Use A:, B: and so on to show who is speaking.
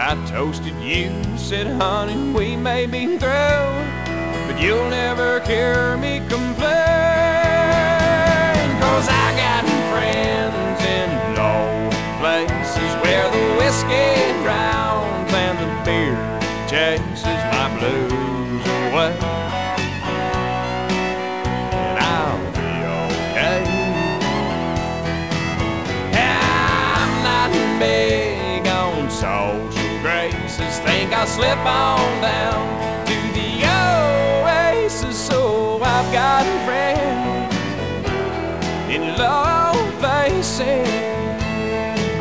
A: I toasted you, said, honey, we may be through, but you'll never hear me complain. 'Cause I got friends in low places where the whiskey drowns and the beer chases my blues away. And I'll be okay. I'm not big on social graces. Think I'll slip on down to the oasis. So I've got a friend in low places.